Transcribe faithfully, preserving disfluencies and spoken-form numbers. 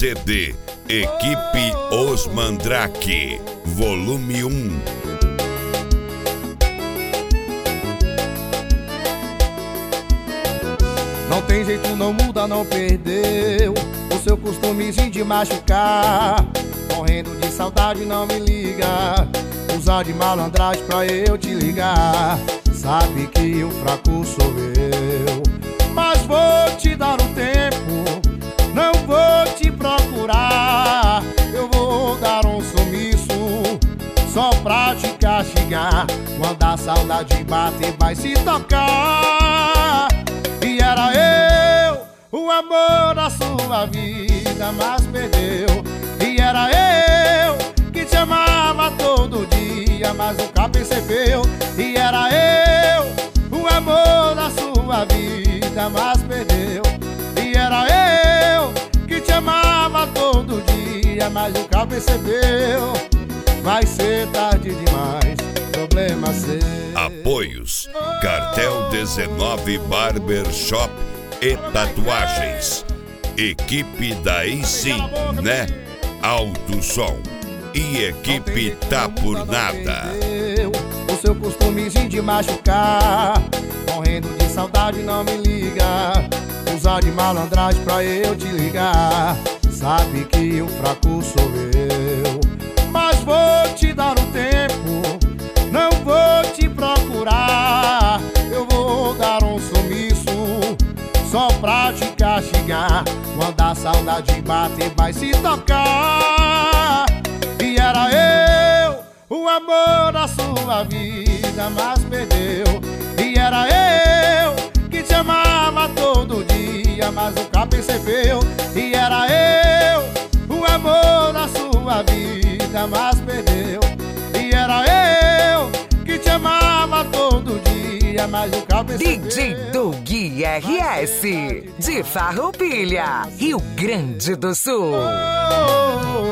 C D Equipe Os Mandrake, volume um. Não tem jeito, não muda, não perdeu o seu costumezinho de machucar. Morrendo de saudade, não me liga. Usar de malandragem pra eu te ligar. Sabe que o fraco sou eu, mas vou te dar um tempo. Não vou te procurar. Eu vou dar um sumiço só pra te castigar. Quando a saudade bater, vai se tocar. E era eu, o amor da sua vida, mas perdeu. E era eu que te amava todo dia, mas nunca percebeu. E era eu, o amor da sua vida, mas perdeu. E era eu que te amava todo dia, mas nunca percebeu. Vai ser tarde demais, problema seu. Apoios: Cartel dezenove Barbershop e Tatuagens, Equipe Daí Sim, né? Alto Som e Equipe Tá Por Nada. O seu costumezinho de machucar. Morrendo de saudade, não me liga. Usar de malandragem pra eu te ligar. Sabe que o fraco sou eu, mas vou te dar um tempo. Não vou te procurar. Eu vou dar um sumiço só pra te castigar. Quando a saudade bater, vai se tocar. E era eu, o amor da sua vida, mas perdeu. E era eu que te amava todo dia, mas nunca percebeu. E era eu, o amor da sua vida, mas perdeu. E era eu que te amava todo dia, mas nunca percebeu. D J Doug R S, de Farroupilha, Rio Grande do Sul. Oh, oh, oh.